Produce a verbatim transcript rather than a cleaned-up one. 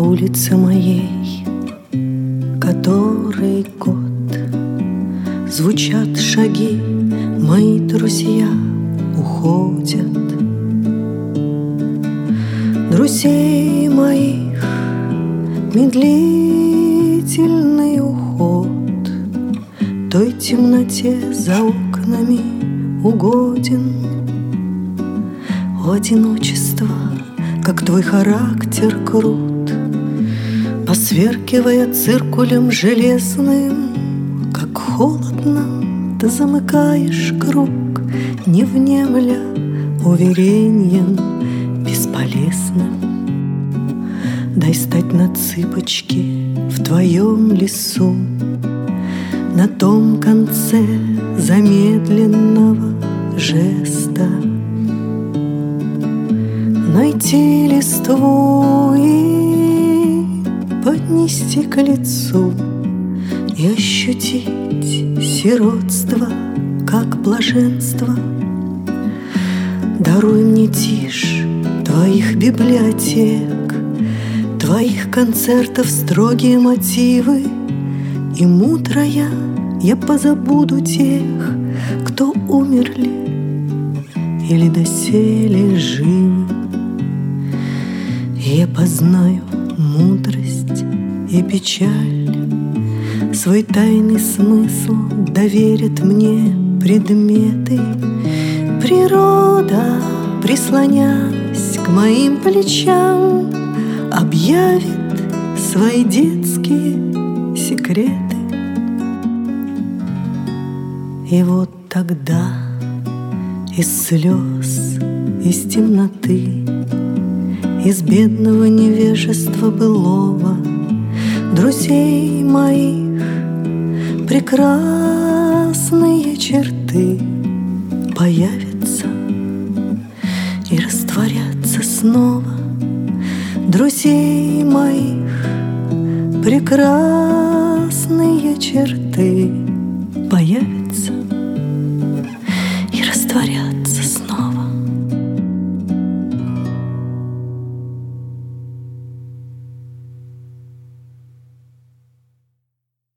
улице моей, который год звучат шаги, мои друзья уходят. Друзей моих медлительный уход той темноте за окнами угоден. О, одиночество, как твой характер крут, посверкивая циркулем железным, как холодно ты замыкаешь круг, не внемля увереньем бесполезным. Дай стать на цыпочки в твоем лесу, на том конце замедленного жеста. Найти листву и поднести к лицу, и ощутить сиротство, как блаженство. Даруй мне тишь твоих библиотек, твоих концертов строгие мотивы, и мудрая я позабуду тех, кто умерли или доселе живы. И я познаю мудрость и печаль, свой тайный смысл доверят мне предметы. Природа, прислонясь к моим плечам, объявит свои детские секреты. И вот тогда из слез, из темноты, из бедного невежества былого, друзей моих прекрасные черты появятся и растворятся снова. Друзей моих прекрасные черты